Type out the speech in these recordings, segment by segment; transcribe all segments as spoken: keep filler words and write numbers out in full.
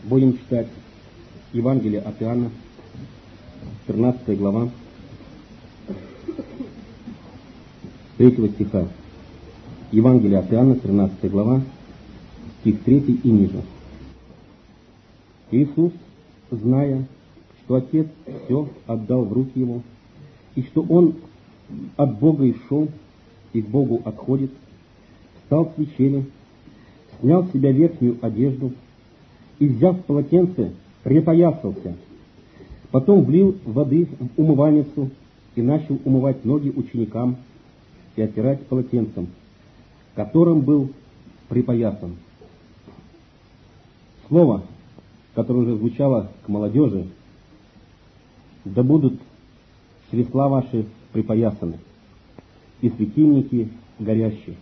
Будем читать Евангелие от Иоанна, тринадцатая глава, третьего стиха. Евангелие от Иоанна, тринадцатая глава, стих третий и ниже. Иисус, зная, что Отец все отдал в руки Его, и что Он от Бога и шел, и к Богу отходит, встал с вечери, снял с себя верхнюю одежду и, взяв полотенце, припоясался. Потом влил воды в умывальницу и начал умывать ноги ученикам и оттирать полотенцем, которым был припоясан. Слово, которое уже звучало к молодежи: да будут чресла ваши припоясаны, и светильники горящие.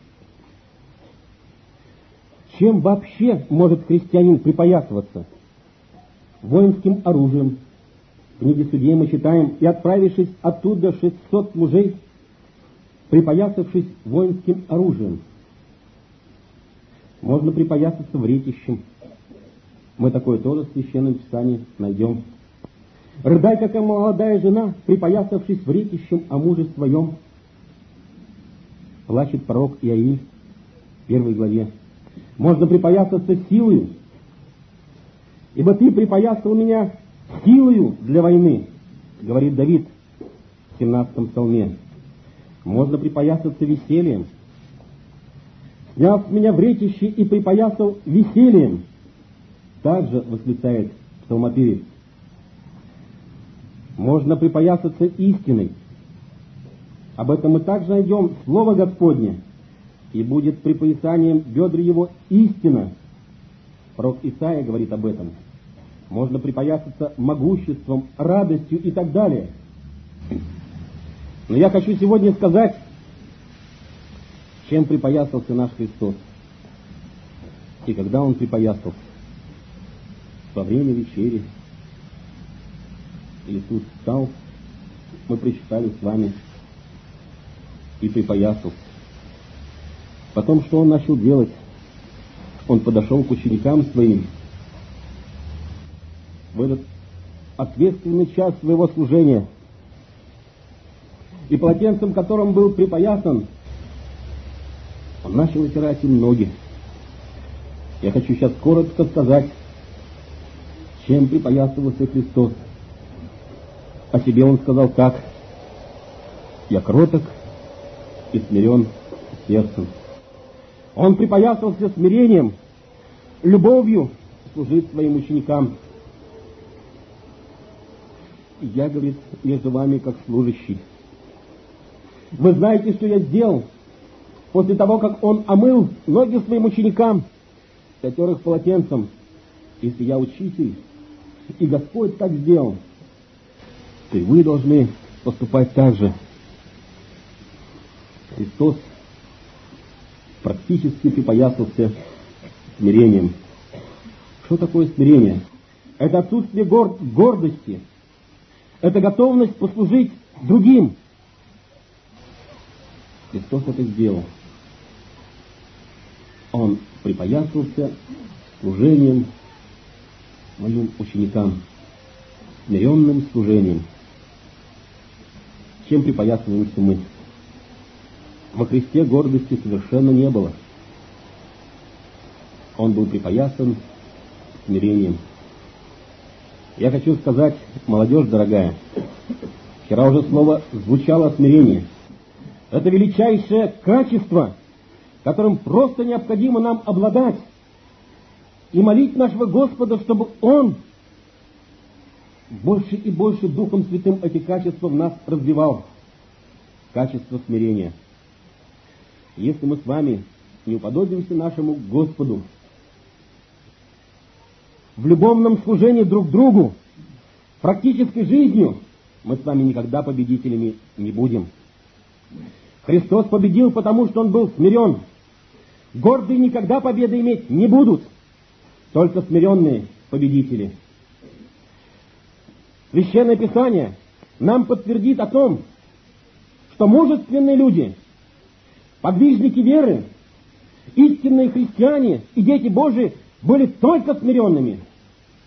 Чем вообще может христианин припоясываться? Воинским оружием. В книге Судей мы читаем: и отправившись оттуда шестьсот мужей, припоясавшись воинским оружием. Можно припоясаться вретищем. Мы такое тоже в Священном Писании найдем. Рыдай, как молодая жена, припоясавшись вретищем о муже своем. Плачет пророк Иаиль в первой главе. Можно припоясаться силою, ибо ты припоясал меня силою для войны, говорит Давид в семнадцатом псалме. Можно припоясаться весельем. Снял с меня вретище и припоясал весельем, также восклицает псалмопевец. Можно припоясаться истиной. Об этом мы также найдем Слово Господне. И будет припоясанием бедр его истина. Пророк Исаия говорит об этом. Можно припоясаться могуществом, радостью и так далее. Но я хочу сегодня сказать, чем припоясался наш Христос. И когда Он припоясался? Во время вечери. Иисус встал, мы прочитали с вами, и припоясался. Потом, что Он начал делать? Он подошел к ученикам своим в этот ответственный час своего служения, и полотенцем, которым был припоясан, Он начал отирать им ноги. Я хочу сейчас коротко сказать, чем припоясывался Христос. О себе Он сказал так: я кроток и смирен сердцем. Он припоясался смирением, любовью служить своим ученикам. Я, говорит, между вами как служащий. Вы знаете, что я сделал после того, как Он омыл ноги своим ученикам, отер их полотенцем. Если я учитель, и Господь так сделал, то и вы должны поступать так же. Христос практически припоясался смирением. Что такое смирение? Это отсутствие гор- гордости. Это готовность послужить другим. Христос это сделал. Он припоясался служением моим ученикам, смиренным служением. Чем припоясываемся мы? Во Христе гордости совершенно не было. Он был припоясан смирением. Я хочу сказать, молодежь дорогая, вчера уже слово звучало смирение. Это величайшее качество, которым просто необходимо нам обладать, и молить нашего Господа, чтобы Он больше и больше Духом Святым эти качества в нас развивал. Качество смирения. Если мы с вами не уподобимся нашему Господу в любовном служении друг другу, практической жизнью, мы с вами никогда победителями не будем. Христос победил, потому что Он был смирен. Гордые никогда победы иметь не будут, только смиренные победители. Священное Писание нам подтвердит о том, что мужественные люди, подвижники веры, истинные христиане и дети Божии были только смиренными.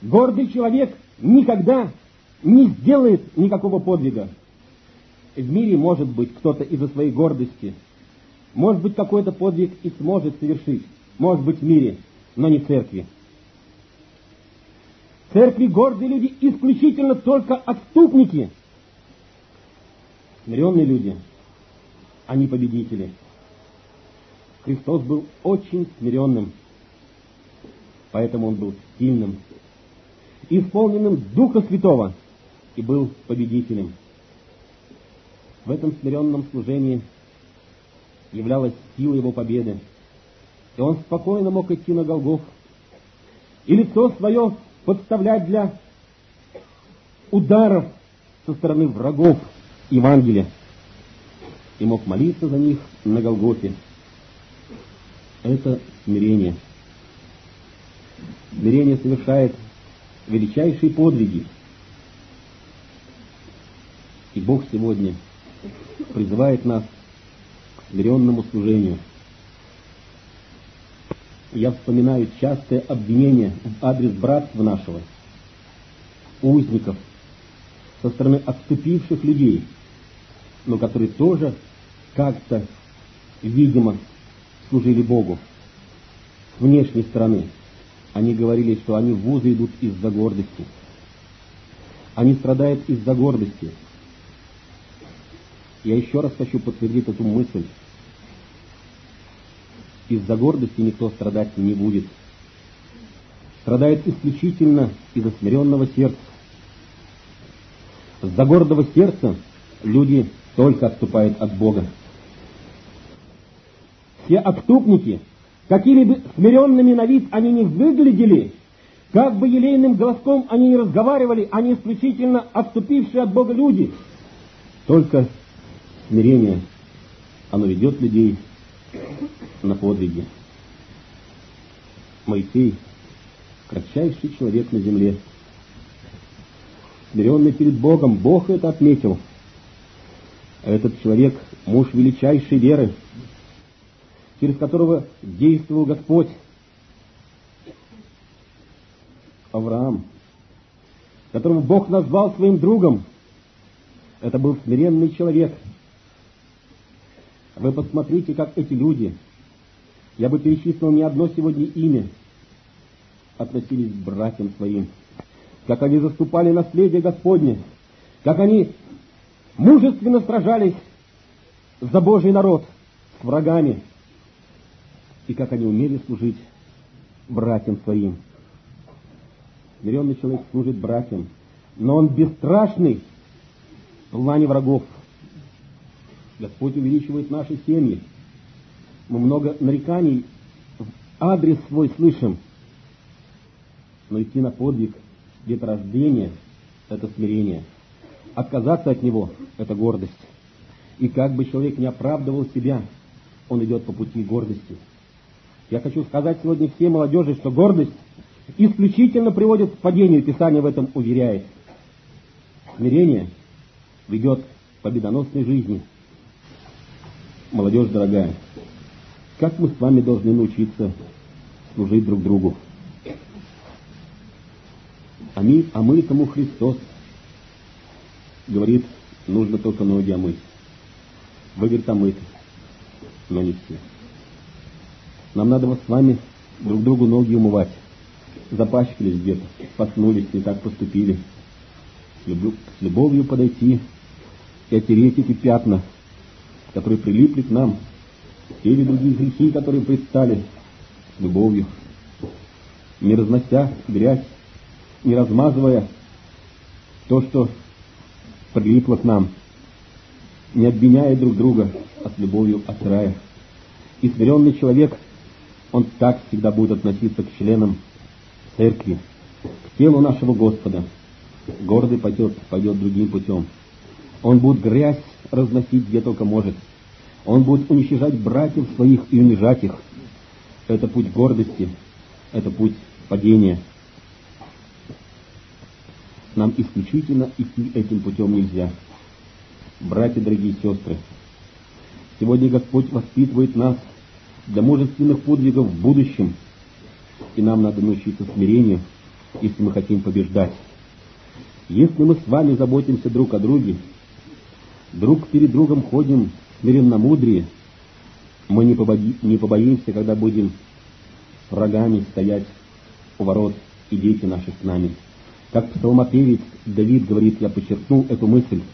Гордый человек никогда не сделает никакого подвига. В мире, может быть, кто-то из-за своей гордости, может быть, какой-то подвиг и сможет совершить, может быть, в мире, но не в церкви. В церкви гордые люди исключительно только отступники. Смиренные люди, они победители. Христос был очень смиренным, поэтому Он был сильным, исполненным Духа Святого и был победителем. В этом смиренном служении являлась сила Его победы, и Он спокойно мог идти на Голгофу и лицо свое подставлять для ударов со стороны врагов Евангелия, и мог молиться за них на Голгофе. Это смирение. Смирение совершает величайшие подвиги. И Бог сегодня призывает нас к смиренному служению. Я вспоминаю частое обвинение в адрес братства нашего, узников, со стороны отступивших людей, но которые тоже как-то, видимо, служили Богу. С внешней стороны они говорили, что они в вузы идут из-за гордости. Они страдают из-за гордости. Я еще раз хочу подтвердить эту мысль. Из-за гордости никто страдать не будет. Страдает исключительно из-за смиренного сердца. Из-за гордого сердца люди только отступают от Бога. Все отступники, какими бы смиренными на вид они не выглядели, как бы елейным голоском они не разговаривали, они исключительно отступившие от Бога люди. Только смирение, оно ведет людей на подвиги. Моисей, кратчайший человек на земле, смиренный перед Богом, Бог это отметил. Этот человек — муж величайшей веры, через которого действовал Господь. Авраам, которого Бог назвал своим другом, это был смиренный человек. Вы посмотрите, как эти люди, я бы перечислил не одно сегодня имя, относились к братьям своим, как они заступали наследие Господне, как они мужественно сражались за Божий народ с врагами, и как они умели служить братьям своим. Смиренный человек служит братьям, но он бесстрашный в плане врагов. Господь увеличивает наши семьи. Мы много нареканий в адрес свой слышим, но идти на подвиг деторождения — это смирение. Отказаться от него — это гордость. И как бы человек не оправдывал себя, он идет по пути гордости. Я хочу сказать сегодня всей молодежи, что гордость исключительно приводит к падению, Писание в этом уверяет. Смирение ведет к победоносной жизни. Молодежь дорогая, как мы с вами должны научиться служить друг другу? А мы, а мы тому Христос говорит, нужно только ноги омыть. Вы, говорит, омыты, но не все. Нам надо вот с вами друг другу ноги умывать. Запачкались где-то, споткнулись, не так поступили. С, любов, с любовью подойти и оттереть эти пятна, которые прилипли к нам, те или другие грехи, которые предстали, с любовью, не разнося грязь, не размазывая то, что прилипло к нам, не обвиняя друг друга, а с любовью отирая. И смиренный человек, он так всегда будет относиться к членам церкви, к телу нашего Господа. Гордый пойдет, пойдет другим путем. Он будет грязь разносить где только может. Он будет уничижать братьев своих и унижать их. Это путь гордости, это путь падения. Нам исключительно идти этим путем нельзя. Братья, дорогие сестры, сегодня Господь воспитывает нас для мужественных подвигов в будущем, и нам надо научиться смирению, если мы хотим побеждать. Если мы с вами заботимся друг о друге, друг перед другом ходим смиренномудрие, мы не, побои, не побоимся, когда будем врагами стоять у ворот, и дети наши с нами. Как псалмопевец Давид говорит, я подчеркнул эту мысль.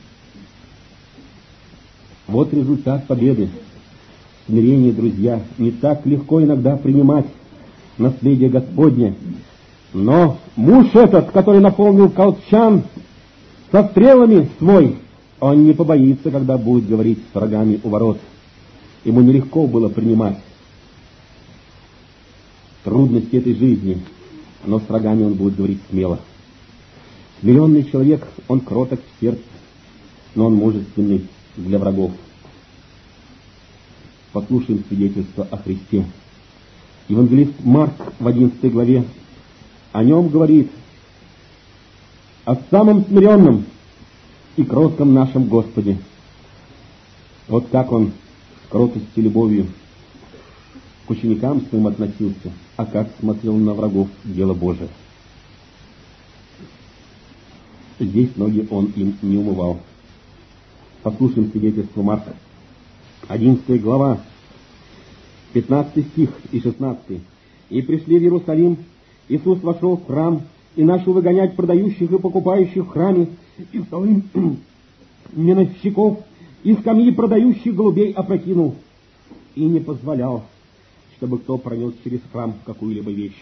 Вот результат победы. Смирение, друзья, не так легко иногда принимать наследие Господне. Но муж этот, который наполнил колчан со стрелами свой, он не побоится, когда будет говорить с врагами у ворот. Ему нелегко было принимать трудности этой жизни, но с врагами он будет говорить смело. Смиренный человек, он кроток в сердце, но он мужественный для врагов. Послушаем свидетельство о Христе. Евангелист Марк в одиннадцатой главе о нем говорит: о самом смиренном и кротком нашем Господе. Вот как он с кротостью и любовью к ученикам своим относился, а как смотрел на врагов дело Божие. Здесь ноги он им не умывал. Послушаем свидетельство Марка. одиннадцатая глава, пятнадцатый стих и шестнадцатый. «И пришли в Иерусалим, Иисус вошел в храм и начал выгонять продающих и покупающих в храме, и столы меновщиков, и скамьи продающих голубей опрокинул, и не позволял, чтобы кто пронес через храм какую-либо вещь».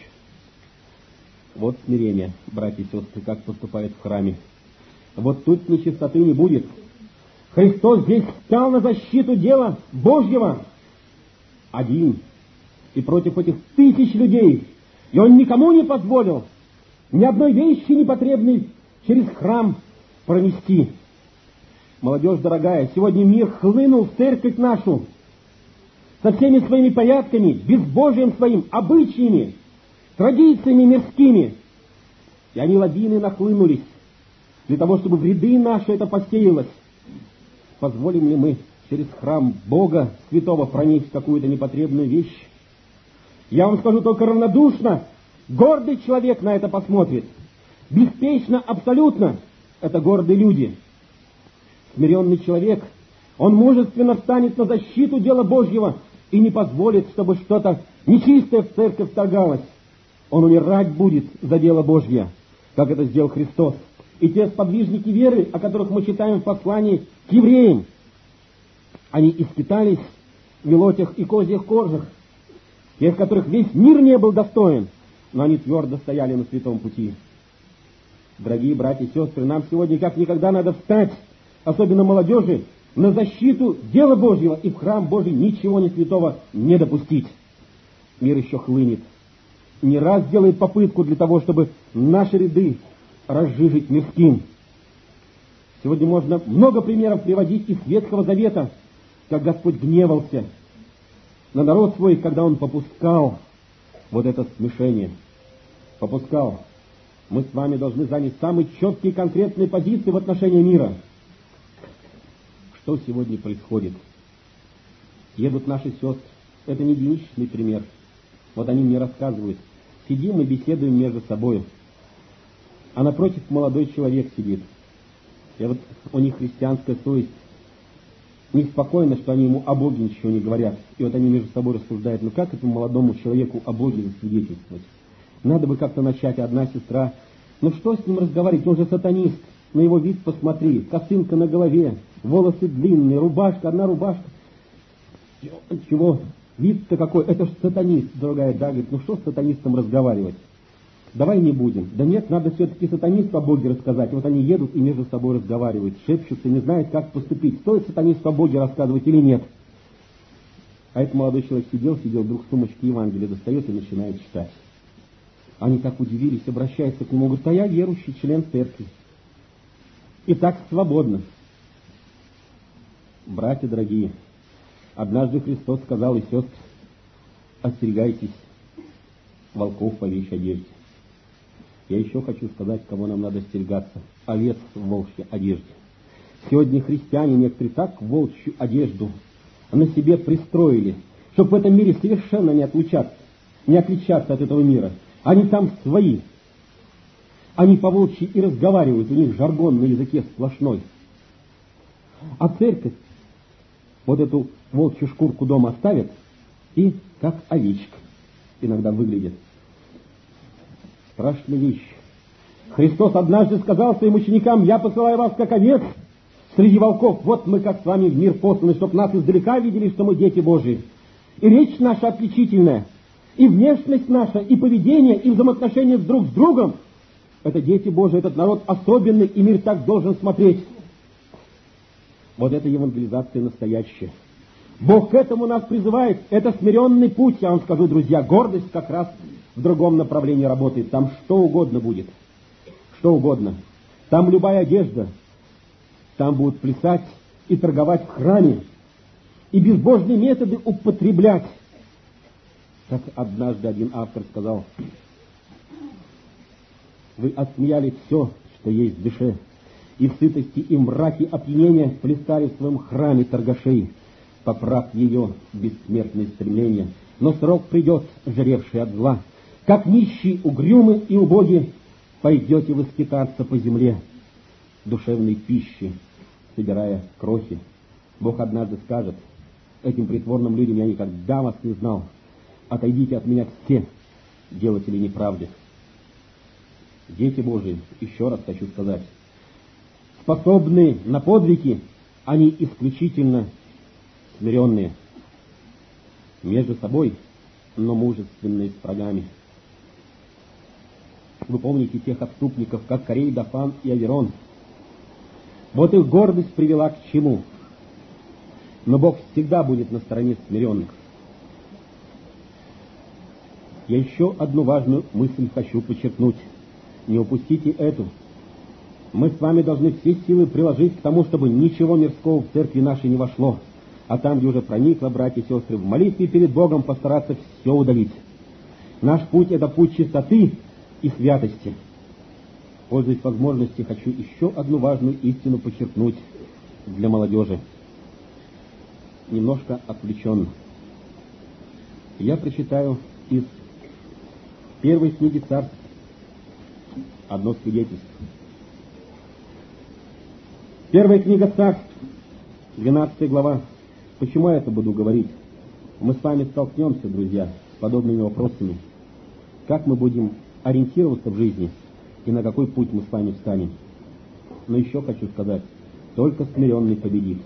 Вот смирение, братья и сестры, как поступает в храме. Вот тут нечистоты не будет. Христос здесь стал на защиту дела Божьего один и против этих тысяч людей. И Он никому не позволил ни одной вещи непотребной через храм пронести. Молодежь дорогая, сегодня мир хлынул в церковь нашу со всеми своими порядками, безбожием своим, обычаями, традициями мирскими. И они лавины нахлынулись для того, чтобы в ряды наши это посеялось. Позволим ли мы через храм Бога Святого пронести какую-то непотребную вещь? Я вам скажу только равнодушно. Гордый человек на это посмотрит. Беспечно, абсолютно. Это гордые люди. Смиренный человек, он мужественно встанет на защиту дела Божьего и не позволит, чтобы что-то нечистое в церковь вторгалось. Он умирать будет за дело Божье, как это сделал Христос. И те сподвижники веры, о которых мы читаем в послании к евреям, они искитались в мелотях и козьих кожах, тех, которых весь мир не был достоин, но они твердо стояли на святом пути. Дорогие братья и сестры, нам сегодня как никогда надо встать, особенно молодежи, на защиту дела Божьего и в храм Божий ничего не святого не допустить. Мир еще хлынет. Не раз делает попытку для того, чтобы наши ряды разжижить мирским. Сегодня можно много примеров приводить из Ветхого Завета, как Господь гневался на народ свой, когда Он попускал вот это смешение. Попускал. Мы с вами должны занять самые четкие и конкретные позиции в отношении мира. Что сегодня происходит? Едут наши сестры. Это не единичный пример. Вот они мне рассказывают. Сидим и беседуем между собой. А напротив молодой человек сидит. И вот у них христианская совесть. Неспокойно, что они ему о Боге ничего не говорят. И вот они между собой рассуждают, ну как этому молодому человеку о Боге засвидетельствовать? Надо бы как-то начать. Одна сестра, ну что с ним разговаривать, он же сатанист. На его вид посмотри, косынка на голове, волосы длинные, рубашка, одна рубашка. Чего? Вид-то какой, это ж сатанист. Другая, да, говорит, ну что с сатанистом разговаривать? Давай не будем. Да нет, надо все-таки сатанисту о Боге рассказать. Вот они едут и между собой разговаривают, шепчутся, не знают, как поступить. Стоит сатанисту о Боге рассказывать или нет? А этот молодой человек сидел, сидел, вдруг сумочки Евангелия достает и начинает читать. Они так удивились, обращаются к нему, говорят, а я верующий член церкви. И так свободно. Братья дорогие, однажды Христос сказал и сестры, остерегайтесь волков по вещей одежде. Я еще хочу сказать, кого нам надо остерегаться. Овец в волчьей одежде. Сегодня христиане некоторые так волчью одежду на себе пристроили, чтобы в этом мире совершенно не отличаться, не отличаться от этого мира. Они там свои. Они по-волчьи и разговаривают, у них жаргон на языке сплошной. А церковь вот эту волчью шкурку дома оставит и как овечка иногда выглядит. Страшная вещь. Христос однажды сказал своим ученикам: «Я посылаю вас как овец среди волков. Вот мы как с вами в мир посланы, чтоб нас издалека видели, что мы дети Божии». И речь наша отличительная, и внешность наша, и поведение, и взаимоотношения друг с другом — это дети Божии, этот народ особенный, и мир так должен смотреть. Вот это евангелизация настоящая. Бог к этому нас призывает. Это смиренный путь, я вам скажу, друзья. Гордость как раз в другом направлении работает. Там что угодно будет. Что угодно. Там любая одежда. Там будут плясать и торговать в храме. И безбожные методы употреблять. Как однажды один автор сказал: вы отсмеяли все, что есть в душе, и в сытости и мраке опьянения плясали в своем храме торгашей, поправ ее бессмертные стремления. Но срок придет, жревший от зла. Как нищий, угрюмый и убогий, пойдете вы скитаться по земле, душевной пищи, собирая крохи. Бог однажды скажет этим притворным людям: я никогда вас не знал. Отойдите от меня все, делатели неправды. Дети Божии, еще раз хочу сказать, способны на подвиги, они исключительно смиренные, между собой, но мужественные с врагами. Вы помните тех отступников, как Корей, Дафан и Аверон. Вот их гордость привела к чему? Но Бог всегда будет на стороне смиренных. Я еще одну важную мысль хочу подчеркнуть. Не упустите эту. Мы с вами должны все силы приложить к тому, чтобы ничего мирского в церкви нашей не вошло, а там, где уже проникло, братья и сестры, в молитве перед Богом постараться все удалить. Наш путь — это путь чистоты и святости. Пользуясь возможностью, хочу еще одну важную истину подчеркнуть для молодежи. Немножко отвлеченно. Я прочитаю из первой книги Царств одно свидетельство. Первая книга Царств, двенадцатая глава. Почему я это буду говорить? Мы с вами столкнемся, друзья, с подобными вопросами. Как мы будем ориентироваться в жизни и на какой путь мы с вами встанем? Но еще хочу сказать, только смиренный победит.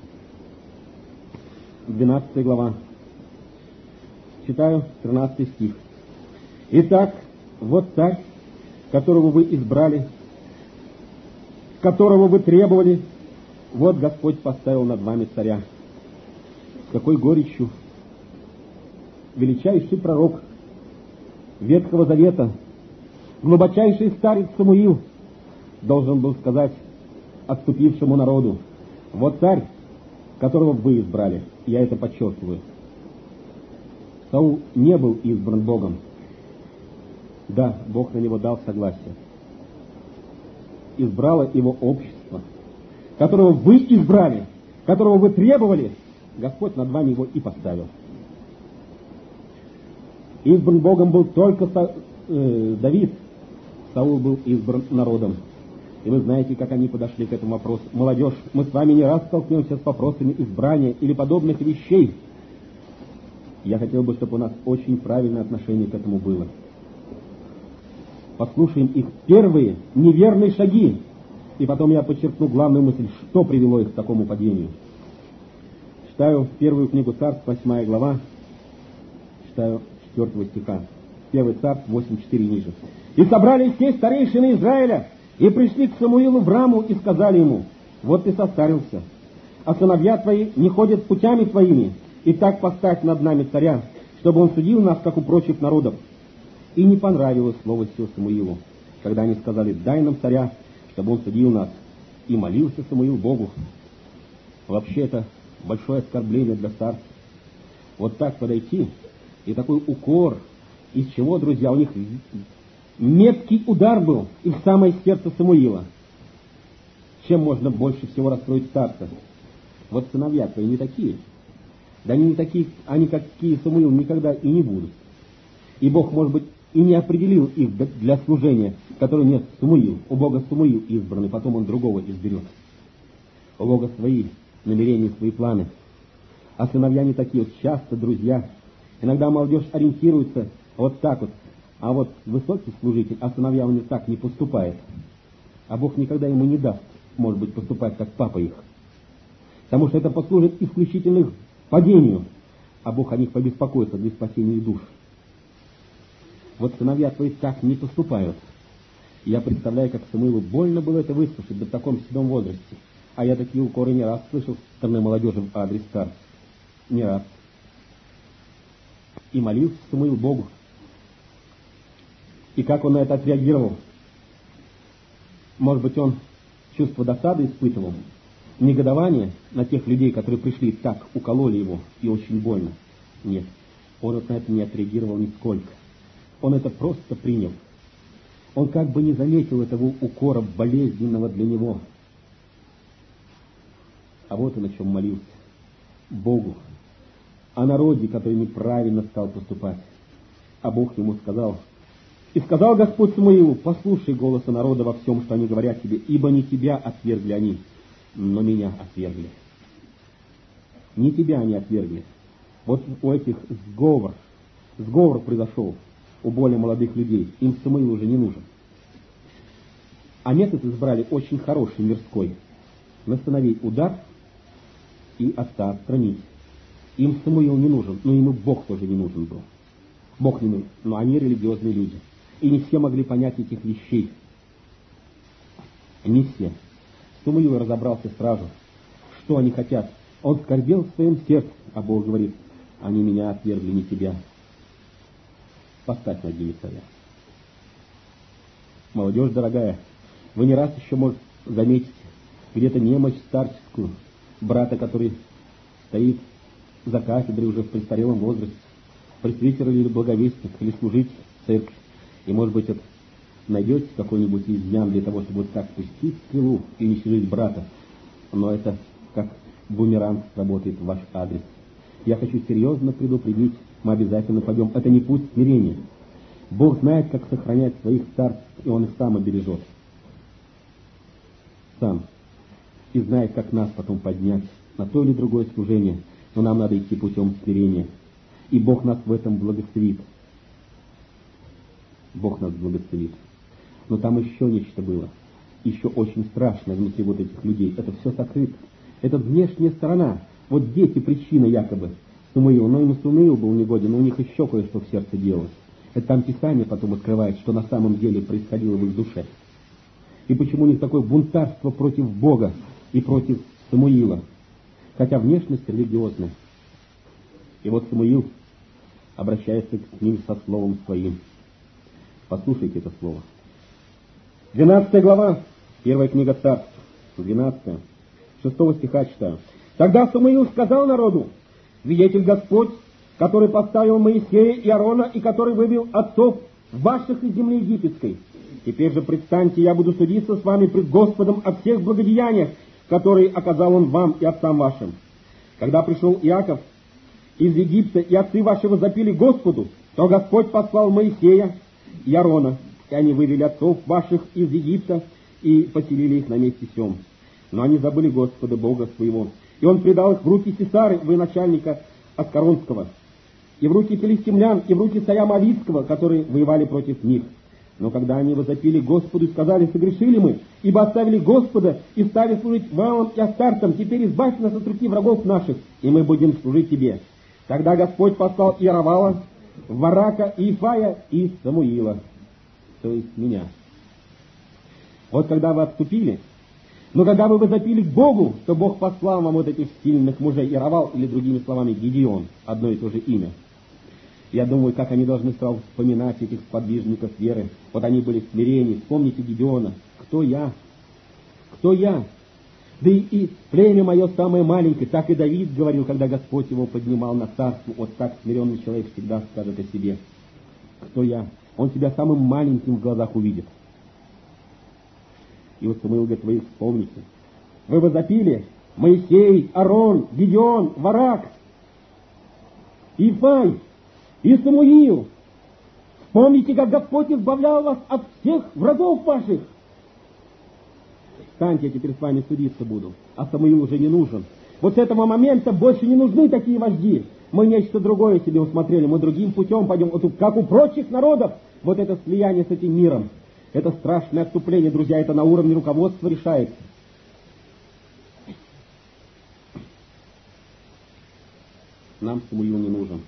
двенадцатая глава. Читаю тринадцатый стих. Итак, вот царь, которого вы избрали, которого вы требовали, вот Господь поставил над вами царя. С какой горечью величайший пророк Ветхого Завета, глубочайший старец Самуил должен был сказать отступившему народу: вот царь, которого вы избрали. Я это подчеркиваю. Саул не был избран Богом. Да, Бог на него дал согласие. Избрало его общество, которого вы избрали, которого вы требовали, Господь над вами его и поставил. Избран Богом был только Са, э, Давид, Саул был избран народом. И вы знаете, как они подошли к этому вопросу. Молодежь, мы с вами не раз столкнемся с вопросами избрания или подобных вещей. Я хотел бы, чтобы у нас очень правильное отношение к этому было. Послушаем их первые неверные шаги, и потом я подчеркну главную мысль, что привело их к такому падению. Читаю первую книгу Царств, восьмая глава, читаю четвертого стиха. Первый Царств, восемь четыре ниже. «И собрались все старейшины Израиля, и пришли к Самуилу в Раму, и сказали ему: вот ты состарился, а сыновья твои не ходят путями твоими, и так поставь над нами царя, чтобы он судил нас, как у прочих народов». И не понравилось слово сие Самуилу, когда они сказали: дай нам царя, чтобы он судил нас. И молился Самуил Богу. Вообще это большое оскорбление для царства. Вот так подойти, и такой укор, из чего, друзья, у них меткий удар был и в самое сердце Самуила. Чем можно больше всего расстроить старца? Вот сыновья твои не такие. Да они не такие, они какие Самуил никогда и не будут. И Бог, может быть, и не определил их для служения, который нет, Самуил, у Бога Самуил избранный, потом он другого изберет. У Бога свои намерения, свои планы. А сыновья не такие вот, часто друзья. Иногда молодежь ориентируется вот так вот, а вот высокий служитель, а сыновья у них так не поступает. А Бог никогда ему не даст, может быть, поступать как папа их. Потому что это послужит исключительно их падению, а Бог о них побеспокоится для спасения их душ. Вот сыновья твои так не поступают. Я представляю, как Самуилу больно было это выслушать в таком седом возрасте. А я такие укоры не раз слышал со стороны молодежи в адрес старцев. Не раз. И молился Самуил Богу. И как он на это отреагировал? Может быть, он чувство досады испытывал, негодование на тех людей, которые пришли и так укололи его, и очень больно. Нет, он вот на это не отреагировал нисколько. Он это просто принял. Он как бы не заметил этого укора болезненного для него. А вот он о чем молился. Богу. О народе, который неправильно стал поступать. А Бог ему сказал: «И сказал Господь Самуилу: послушай голоса народа во всем, что они говорят тебе, ибо не тебя отвергли они, но меня отвергли». Не тебя они отвергли. Вот у этих сговор, сговор произошел у более молодых людей. Им Самуил уже не нужен. А метод избрали очень хороший, мирской. Настановить удар и отца отстранить. Им Самуил не нужен, но им и Бог тоже не нужен был. Бог не нужен, но они религиозные люди. И не все могли понять этих вещей. Не все. Самуил разобрался сразу, что они хотят. Он скорбел в своем сердце, а Бог говорит: они меня отвергли, не тебя. Поставь на ноги царя. Молодежь дорогая, вы не раз еще, может, заметите где-то немощь старческую, брата, который стоит за кафедрой уже в престарелом возрасте, пресвитер или благовестник, или служитель в церкви. И, может быть, это найдете какой-нибудь изъян для того, чтобы вот так пустить стрелу и не щадить брата. Но это как бумеранг работает в ваш адрес. Я хочу серьезно предупредить, мы обязательно пойдем. Это не путь смирения. Бог знает, как сохранять своих старцев, и Он их сам обережет. Сам. И знает, как нас потом поднять на то или другое служение. Но нам надо идти путем смирения. И Бог нас в этом благословит. Бог нас благословит. Но там еще нечто было. Еще очень страшное внутри вот этих людей. Это все сокрыто. Это внешняя сторона. Вот дети причина якобы Самуила. Но им Самуил был негоден, но у них еще кое-что в сердце делалось. Это там Писание потом открывает, что на самом деле происходило в их душе. И почему у них такое бунтарство против Бога и против Самуила. Хотя внешность религиозная. И вот Самуил обращается к ним со словом своим. Послушайте это слово. двенадцатая глава, первая книга Царств, двенадцатая, шестого стиха читаю. Тогда Самуил сказал народу: «Свидетель Господь, который поставил Моисея и Аарона, и который вывел отцов ваших из земли египетской. Теперь же предстаньте, я буду судиться с вами пред Господом о всех благодеяниях, которые оказал Он вам и отцам вашим. Когда пришел Иаков из Египта, и отцы ваши возопили Господу, то Господь послал Моисея и Аарона, и они вывели отцов ваших из Египта и поселили их на месте сем. Но они забыли Господа Бога своего, и Он предал их в руки Сисары, военачальника Аскаронского, и в руки филистимлян, и в руки царя Моавитского, которые воевали против них. Но когда они возопили Господу и сказали: согрешили мы, ибо оставили Господа и стали служить Ваалам и Астартам, теперь избавь нас от руки врагов наших, и мы будем служить тебе. Тогда Господь послал Иеровала, Варака, Иефая и Самуила, то есть меня. Вот когда вы отступили, но когда вы возопили к Богу, то Бог послал вам вот этих сильных мужей, Иеровал, или другими словами Гедеон, одно и то же имя. Я думаю, как они должны сразу вспоминать этих сподвижников веры. Вот они были в смирении. Вспомните Гедеона. Кто я? Кто я? Да и, и племя мое самое маленькое. Так и Давид говорил, когда Господь его поднимал на царство. Вот так смиренный человек всегда скажет о себе. Кто я? Он тебя самым маленьким в глазах увидит. И вот Самуил говорит: вы вспомните. Вы возопили: Моисей, Аарон, Гедеон, Варак, Иефай и Самуил. Вспомните, как Господь избавлял вас от всех врагов ваших. Встаньте, я теперь с вами судиться буду, а Самуил уже не нужен. Вот с этого момента больше не нужны такие вожди. Мы нечто другое себе усмотрели, мы другим путем пойдем, вот как у прочих народов. Вот это слияние с этим миром, это страшное отступление, друзья, это на уровне руководства решается. Нам Самуил не нужен.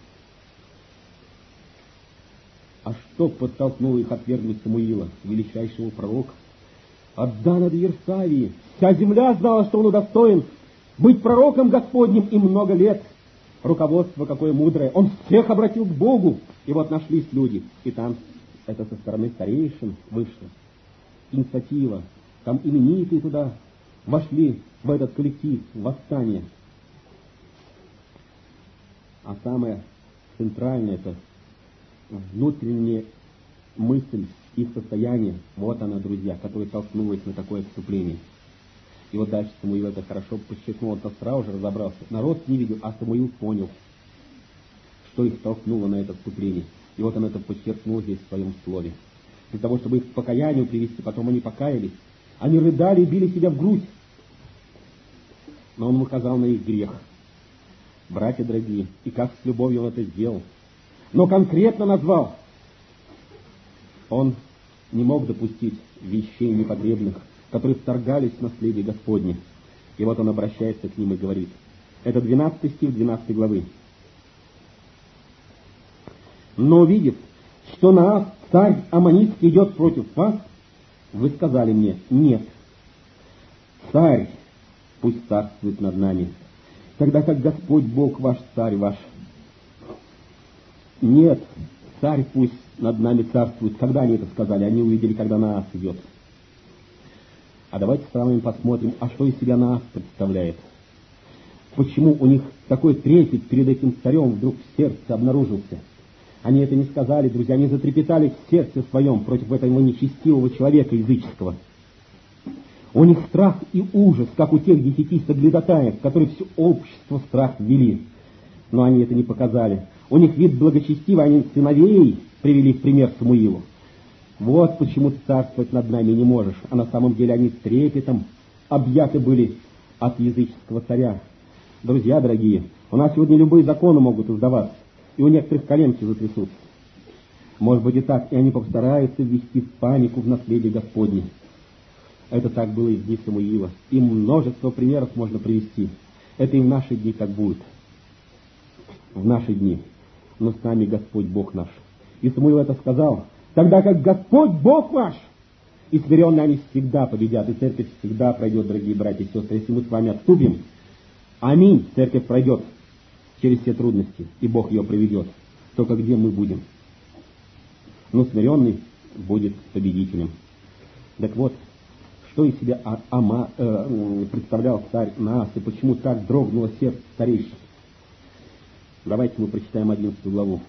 А что подтолкнуло их отвергнуть Самуила, величайшего пророка? От Дана до Версавии вся земля знала, что он удостоен быть пророком Господним, и много лет. Руководство какое мудрое. Он всех обратил к Богу. И вот нашлись люди. И там это со стороны старейшин вышло. Инициатива. Там именитые туда вошли в этот коллектив восстания. А самое центральное это внутренняя мысль их состояния. Вот она, друзья, которая толкнулась на такое отступление. И вот дальше Самуил это хорошо подчеркнул, он сразу же разобрался. Народ не видел, а Самуил понял, что их толкнуло на это отступление. И вот он это подчеркнул здесь в своем слове. Для того, чтобы их к покаянию привести, потом они покаялись. Они рыдали и били себя в грудь. Но он указал на их грех. Братья дорогие, и как с любовью он это сделал. Но конкретно назвал. Он не мог допустить вещей непотребных, которые вторгались в наследие Господне. И вот он обращается к ним и говорит. Это двенадцатый стих двенадцатой главы. Но увидев, что Наас, царь Аммонитский, идет против вас, вы сказали мне, нет, царь пусть царствует над нами, тогда как Господь Бог ваш, царь ваш. Нет, царь пусть над нами царствует. Когда они это сказали? Они увидели, когда Наас идет. А давайте с вами посмотрим, а что из себя Наас представляет. Почему у них такой трепет перед этим царем вдруг в сердце обнаружился? Они это не сказали, друзья, они затрепетали в сердце своем против этого нечестивого человека языческого. У них страх и ужас, как у тех десяти соглядатаев, которые все общество в страх ввели. Но они это не показали. У них вид благочестивый, они сыновей привели в пример Самуилу. Вот почему ты царствовать над нами не можешь. А на самом деле они трепетом объяты были от языческого царя. Друзья дорогие, у нас сегодня любые законы могут издаваться, и у некоторых коленки затрясутся. Может быть и так, и они постараются ввести панику в наследие Господне. Это так было и в дни Самуила. И множество примеров можно привести. Это и в наши дни так будет. В наши дни. Но с нами Господь Бог наш. И Самуил это сказал. Тогда как Господь Бог ваш, и смиренные они всегда победят, и церковь всегда пройдет, дорогие братья и сестры. Если мы с вами отступим, аминь, церковь пройдет через все трудности, и Бог ее приведет. Только где мы будем? Но смиренный будет победителем. Так вот, что из себя а, ама, э, представлял царь Наас, и почему так дрогнуло сердце старейшин? Давайте мы прочитаем одиннадцатую главу.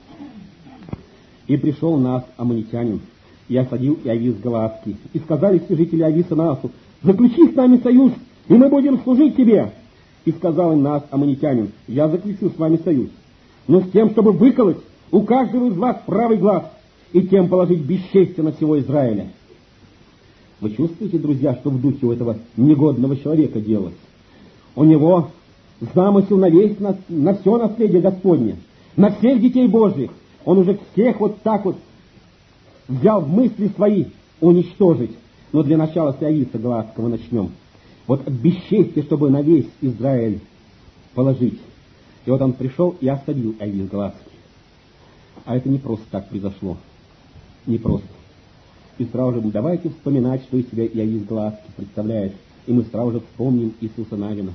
«И пришел Наас, аммонитянин, и осадил Иовис Галаадский. И сказали все жители Иовиса Наасу: заключи с нами союз, и мы будем служить тебе. И сказал им Наас, аммонитянин: я заключу с вами союз, но с тем, чтобы выколоть у каждого из вас правый глаз, и тем положить бесчестие на всего Израиля». Вы чувствуете, друзья, что в духе у этого негодного человека делалось? У него замысел на весь, на, на все наследие Господне, на всех детей Божьих. Он уже всех вот так вот взял в мысли свои уничтожить. Но для начала с Иовиса Галаадского начнем. Вот бесчестие, чтобы на весь Израиль положить. И вот он пришел и осадил Иовис Галаадский. А это не просто так произошло. Не просто. И сразу же давайте вспоминать, что из себя Иовис Галаадский представляет. И мы сразу же вспомним Иисуса Навина.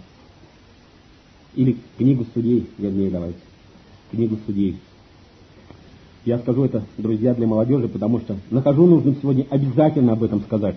Или книгу Судей, вернее, давайте. Книгу Судей. Я скажу это, друзья, для молодежи, потому что нахожу нужным сегодня обязательно об этом сказать.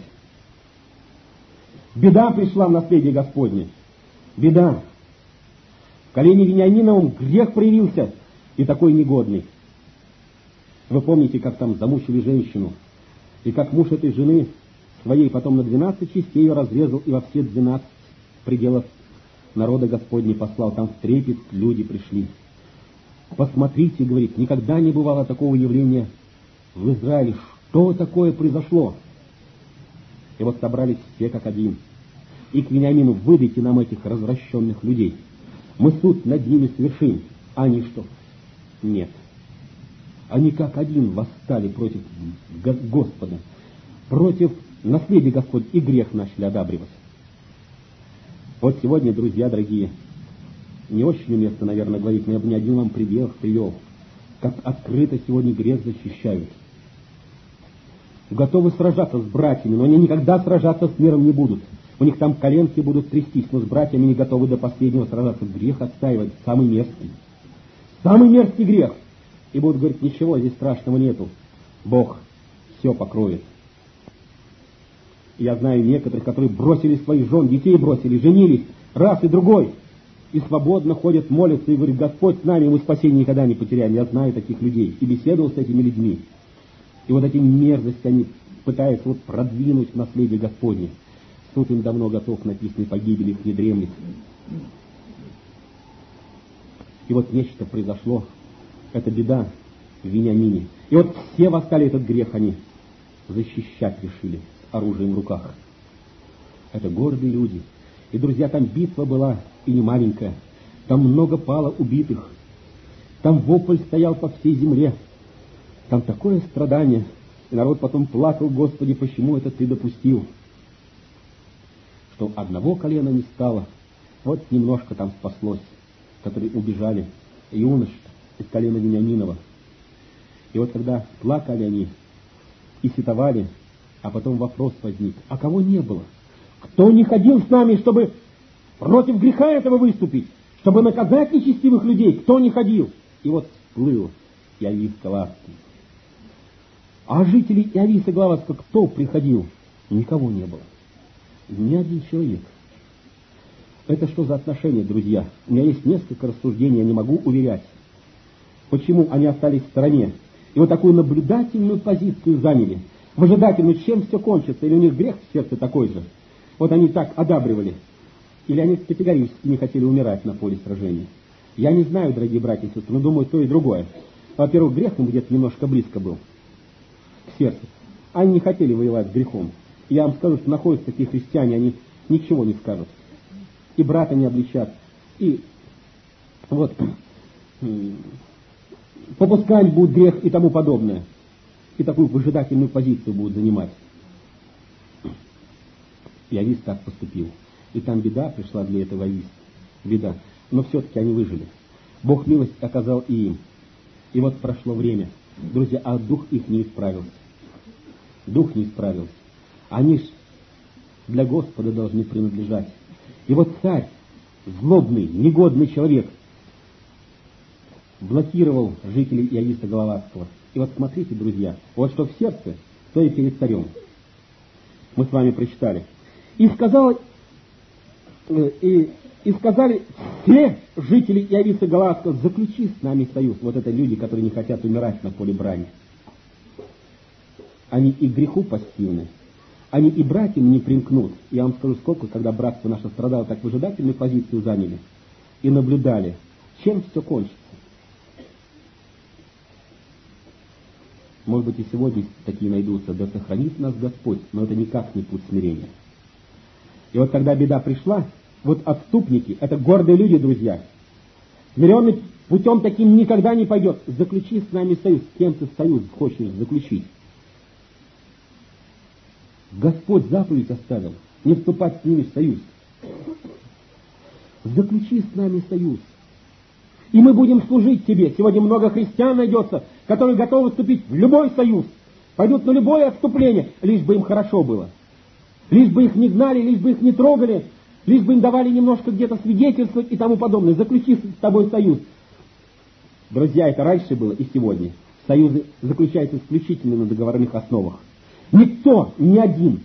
Беда пришла в наследие Господне. Беда. В колене Вениаминовом грех проявился, и такой негодный. Вы помните, как там замучили женщину, и как муж этой жены своей потом на двенадцать частей ее разрезал, и во все двенадцать пределов народа Господней послал. Там в трепет люди пришли. Посмотрите, говорит, никогда не бывало такого явления в Израиле, что такое произошло. И вот собрались все как один. И к Вениамину: выдайте нам этих развращенных людей. Мы суд над ними совершим. А они что? Нет. Они как один восстали против Господа, против наследия Господь, и грех начали одабривать. Вот сегодня, друзья дорогие, не очень уместно, наверное, говорить, но я бы ни один вам пример привел, как открыто сегодня грех защищают. Готовы сражаться с братьями, но они никогда сражаться с миром не будут. У них там коленки будут трястись, но с братьями не готовы до последнего сражаться. Грех отстаивать самый мерзкий. Самый мерзкий грех. И будут говорить: ничего здесь страшного нету. Бог все покроет. Я знаю некоторых, которые бросили своих жен, детей бросили, женились, раз и другой. И свободно ходят, молятся и говорят: Господь с нами, мы спасение никогда не потеряем. Я знаю таких людей и беседовал с этими людьми. И вот эти мерзости они пытаются вот продвинуть в наследие Господне. Суд им давно готов, написано, погибели их не дремлет. И вот нечто произошло. Это беда в Вениамине. И вот все восстали, этот грех они защищать решили с оружием в руках. Это гордые люди. И, друзья, там битва была, и не маленькая. Там много пало убитых. Там вопль стоял по всей земле. Там такое страдание. И народ потом плакал: Господи, почему это Ты допустил? Что одного колена не стало. Вот немножко там спаслось, которые убежали. Юнош из колена Вениаминова. И вот когда плакали они и сетовали, а потом вопрос возник: а кого не было? Кто не ходил с нами, чтобы против греха этого выступить, чтобы наказать нечестивых людей? Кто не ходил? И вот всплыл Иовис Галаадский. А жители Иовиса Галаадского кто приходил? Никого не было. Ни один человек. Это что за отношения, друзья? У меня есть несколько рассуждений, я не могу уверять, почему они остались в стороне. И вот такую наблюдательную позицию заняли. Выжидательную, чем все кончится. Или у них грех в сердце такой же. Вот они так одабривали. Или они категорически не хотели умирать на поле сражения. Я не знаю, дорогие братья и сестры, но думаю, то и другое. Во-первых, грех им где-то немножко близко был к сердцу. Они не хотели воевать с грехом. Я вам скажу, что находятся такие христиане, они ничего не скажут. И брата не обличат. И вот попускать будет грех и тому подобное. И такую выжидательную позицию будут занимать. Иовис так поступил. И там беда пришла для этого Иовиса. Беда. Но все-таки они выжили. Бог милость оказал и им. И вот прошло время. Друзья, а дух их не исправился. Дух не исправился. Они ж для Господа должны принадлежать. И вот царь, злобный, негодный человек, блокировал жителей Иовиса Галаадского. И вот смотрите, друзья, вот что в сердце, то и перед царем. Мы с вами прочитали. И сказал, и, и сказали все жители Иовиса Галаадского: заключи с нами союз. Вот это люди, которые не хотят умирать на поле брани. Они и греху пассивны, они и братьям не примкнут. Я вам скажу, сколько, когда братство наше страдало, так выжидательную позицию заняли и наблюдали, чем все кончится. Может быть, и сегодня такие найдутся, да сохранит нас Господь, но это никак не путь смирения. И вот когда беда пришла, вот отступники, это гордые люди, друзья, смиренный путем таким никогда не пойдет. Заключи с нами союз. С кем ты союз хочешь заключить? Господь заповедь оставил, не вступать с ними в союз. Заключи с нами союз. И мы будем служить тебе. Сегодня много христиан найдется, которые готовы вступить в любой союз, пойдут на любое отступление, лишь бы им хорошо было. Лишь бы их не гнали, лишь бы их не трогали, лишь бы им давали немножко где-то свидетельствовать и тому подобное. Заключи с тобой союз. Друзья, это раньше было и сегодня. Союзы заключаются исключительно на договорных основах. Никто, ни один,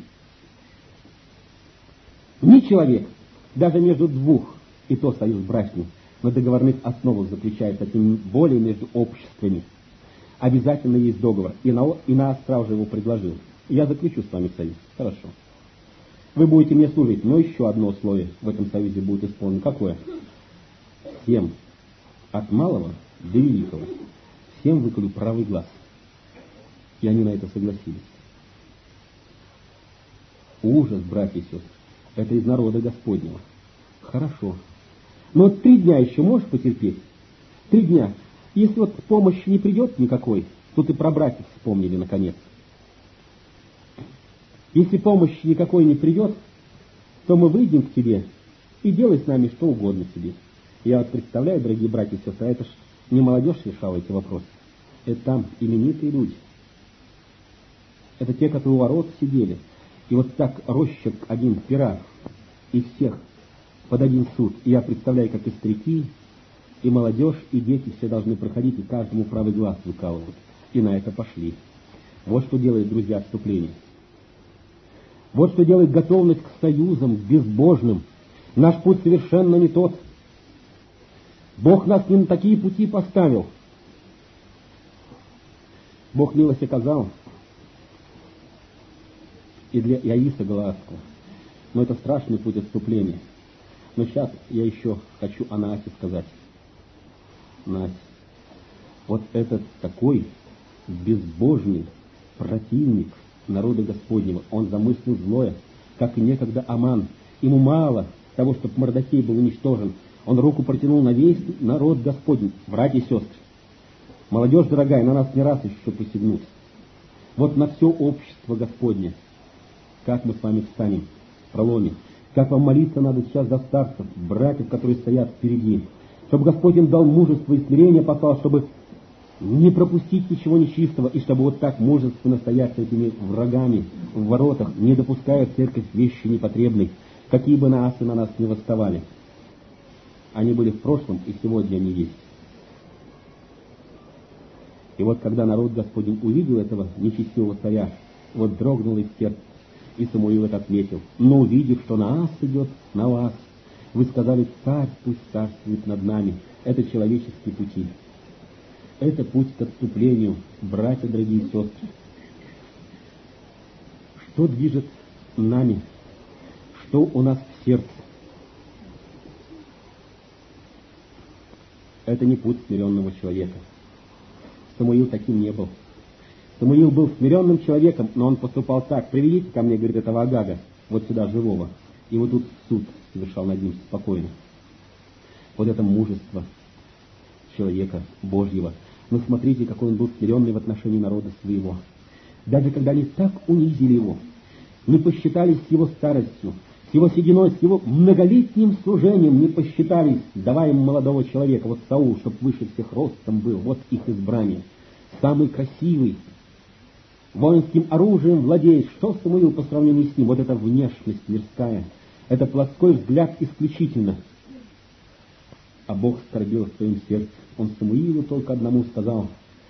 ни человек, даже между двух, и то союз брачный, на договорных основах заключается, тем более между обществами. Обязательно есть договор. И на, и на Астра уже его предложил. Я заключу с вами союз. Хорошо. Вы будете мне служить, но еще одно условие в этом союзе будет исполнено. Какое? Всем, от малого до великого, всем выколю правый глаз. И они на это согласились. Ужас, братья и сестры, это из народа Господнего. Хорошо. Но вот три дня еще можешь потерпеть? Три дня. Если вот помощи не придет никакой, тут и про братьев вспомнили наконец. Если помощи никакой не придет, то мы выйдем к тебе и делай с нами что угодно себе. Я вот представляю, дорогие братья и сестры, это ж не молодежь решала эти вопросы. Это там именитые люди. Это те, которые у ворот сидели. И вот так рощик один пера и всех под один суд. И я представляю, как и старики, и молодежь, и дети все должны проходить, и каждому правый глаз выкалывают. И на это пошли. Вот что делает, друзья, отступление. Вот что делает готовность к союзам, к безбожным. Наш путь совершенно не тот. Бог нас не на такие пути поставил. Бог милость оказал и для Иаиса Галаадского. Но это страшный путь отступления. Но сейчас я еще хочу о Наасе сказать. Наась, вот этот такой безбожный противник народа Господнего, он замыслил злое, как и некогда Аман. Ему мало того, чтобы Мордохей был уничтожен. Он руку протянул на весь народ Господень. Братья и сестры, молодежь дорогая, на нас не раз еще посягнут. Вот на все общество Господне. Как мы с вами встанем, проломим. Как вам молиться надо сейчас за старцев, братьев, которые стоят впереди. Чтобы Господь им дал мужество и смирение послал, чтобы не пропустить ничего нечистого, и чтобы вот так мужественно стоять с этими врагами в воротах, не допуская в церковь вещи непотребной, какие бы наасы на нас не восставали. Они были в прошлом, и сегодня они есть. И вот когда народ Господень увидел этого нечестивого царя, вот дрогнул их сердце, и Самуил это отметил. Но увидев, что Наас идет на вас, вы сказали: царь пусть царствует над нами. Это человеческие пути. Это путь к отступлению, братья, дорогие сестры. Что движет нами? Что у нас в сердце? Это не путь смиренного человека. Самуил таким не был. Самуил был смиренным человеком, но он поступал так: приведите ко мне, говорит, этого Агага, вот сюда живого, и вот тут суд совершал над ним спокойно. Вот это мужество человека Божьего. Но смотрите, какой он был смиренный в отношении народа своего. Даже когда они так унизили его, не посчитались с его старостью, с его сединой, с его многолетним служением, не посчитались, давая им молодого человека, вот Саул, чтоб выше всех ростом был, вот их избрание, самый красивый, воинским оружием владеет. Что Самуил по сравнению с ним? Вот эта внешность мирская, это плотской взгляд исключительно. А Бог скорбил в своем сердце. Он Самуилу только одному сказал,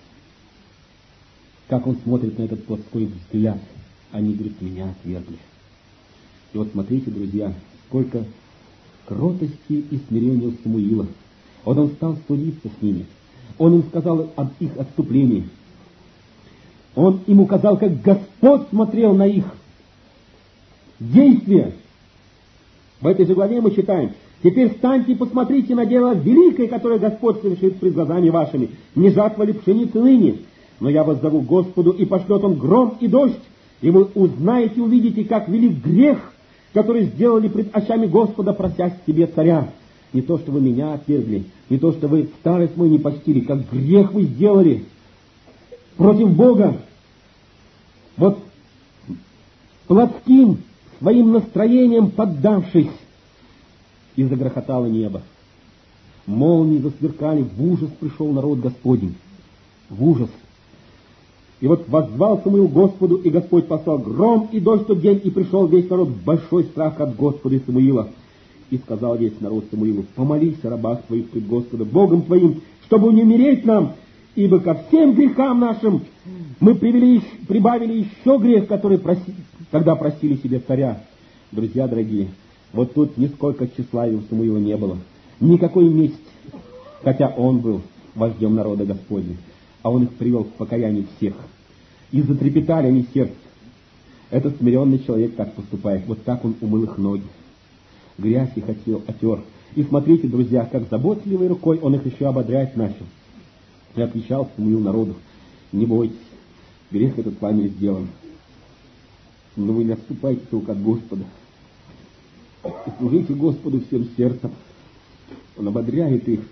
как он смотрит на этот плотской взгляд. Они, говорит, меня отвергли. И вот смотрите, друзья, сколько кротости и смирения у Самуила. Вот он стал судиться с ними. Он им сказал об их отступлении. Он им указал, как Господь смотрел на их действия. В этой же главе мы читаем: теперь встаньте и посмотрите на дело великое, которое Господь совершит пред глазами вашими. Не жатва ли пшеницы ныне? Но я вас зову Господу, и пошлет Он гром и дождь, и вы узнаете, увидите, как велик грех, который сделали пред очами Господа, прося себе царя. Не то, что вы меня отвергли, не то, что вы старость мою не почтили, как грех вы сделали против Бога. Вот плотским своим настроением поддавшись, и загрохотало небо. Молнии засверкали, в ужас пришел народ Господень. В ужас. И вот воззвал Самуил Господу, и Господь послал гром и дождь в тот день, и пришел весь народ в большой страх от Господа и Самуила. И сказал весь народ Самуилу: помолись о рабах твоих пред Господом, Богом твоим, чтобы не умереть нам, ибо ко всем грехам нашим мы привели, прибавили еще грех, который проси, когда просили себе царя. Друзья дорогие, вот тут нисколько тщеславия у Самуила не было, никакой мести, хотя он был вождем народа Господня, а он их привел к покаянию всех. И затрепетали они сердце. Этот смиренный человек так поступает, вот так он умыл их ноги, грязь их отер. И смотрите, друзья, как заботливой рукой он их еще ободрять начал. И отвечал Самуил народу: не бойтесь, Грех этот вами сделан. Но вы не отступайте только от Господа. И служите Господу всем сердцем. Он ободряет их.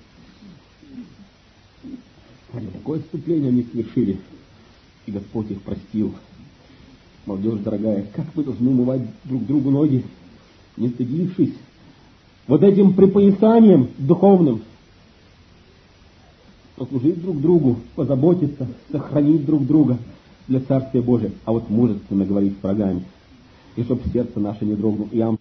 Какое отступление они совершили, и Господь их простил. Молодежь дорогая, как мы должны умывать друг другу ноги, не стыдившись, вот этим припоясанием духовным, послужить друг другу, позаботиться, сохранить друг друга для Царствия Божия, а вот мужественно говорить с врагами, и чтоб сердце наше не дрогнуло.